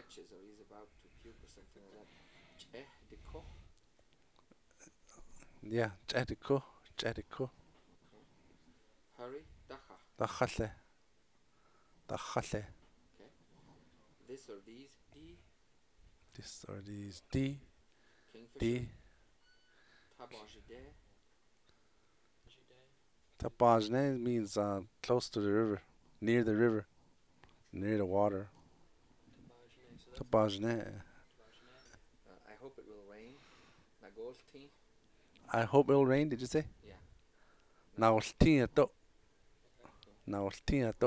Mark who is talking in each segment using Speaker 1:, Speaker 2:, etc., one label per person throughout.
Speaker 1: retches or he's about to puke or something like that. Deko.
Speaker 2: Yeah, Jericho. Jericho.
Speaker 1: Okay. Hurry. Dacha.
Speaker 2: Dachale. Dachale.
Speaker 1: Okay. This or these. D.
Speaker 2: This or these. D.
Speaker 1: Kingfisher.
Speaker 2: D.
Speaker 1: Tabajide.
Speaker 2: Tapajne means close to the river, near the river, near the water. Tapajne.
Speaker 1: I hope it will rain. Nagolti.
Speaker 2: I hope it'll rain. Did you say?
Speaker 1: Yeah.
Speaker 2: Naoltia to.
Speaker 1: Okay.
Speaker 2: Naoltia to.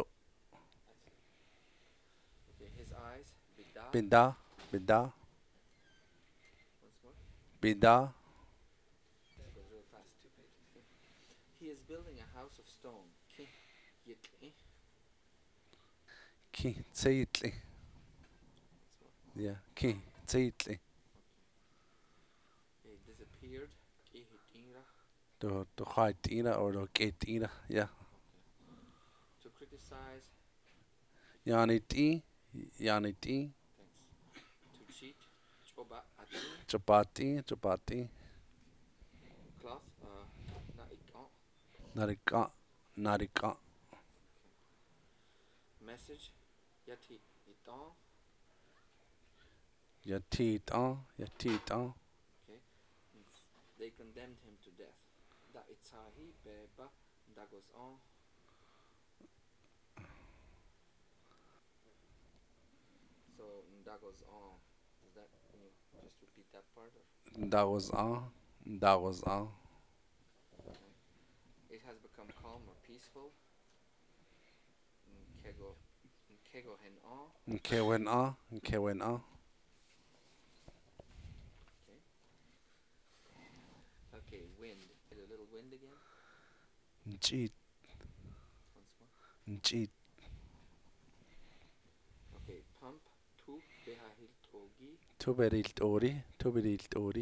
Speaker 1: Okay. His eyes. Bida.
Speaker 2: Bida. Bida.
Speaker 1: Once more.
Speaker 2: Bida.
Speaker 1: This goes real fast. Okay. He is building a house of stone. Ki. Yitli.
Speaker 2: Ki. Tseitli.
Speaker 1: Once more.
Speaker 2: Yeah. Ki. Tseitli.
Speaker 1: Okay. He disappeared. Kihitingra.
Speaker 2: The Haitina or the Ketina. Yeah.
Speaker 1: Okay. To criticize.
Speaker 2: Yani ti. Yani ti.
Speaker 1: Thanks. To cheat. Choba ati.
Speaker 2: Chapati. Chapati.
Speaker 1: Cloth. Naikon.
Speaker 2: Narika. Narika.
Speaker 1: Okay. Message. Yati iton.
Speaker 2: Yatita. Yatita.
Speaker 1: Okay. They condemned him to death. Da itzahi beba. Da goes on. So that goes on. Is that? Can you just repeat that part? Or?
Speaker 2: That was That was
Speaker 1: Okay. It has become calm or peaceful. Kego. Kego hen on.
Speaker 2: Nkewena. Nkewena.
Speaker 1: Okay. Okay. Wind. Hit a little wind again.
Speaker 2: Nchit.
Speaker 1: Once more.
Speaker 2: Nchit.
Speaker 1: Okay. Pump. Tu behahil togi.
Speaker 2: Tuberil tori. Tuberil tori.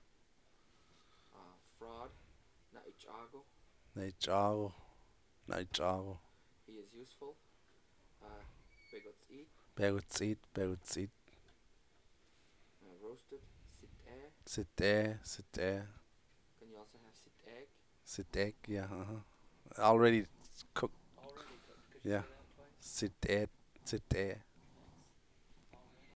Speaker 1: Fraud. Na ichago.
Speaker 2: Naichago. Naichago.
Speaker 1: He is useful. Begots eat.
Speaker 2: Begutsit. Begutsit.
Speaker 1: Roasted. Sit air.
Speaker 2: Sit there. Sit there.
Speaker 1: Can you also have sit egg?
Speaker 2: Sit egg. Yeah. Already cooked.
Speaker 1: Already cooked. Could you
Speaker 2: Yeah.
Speaker 1: say that twice?
Speaker 2: Sit there. Sit there.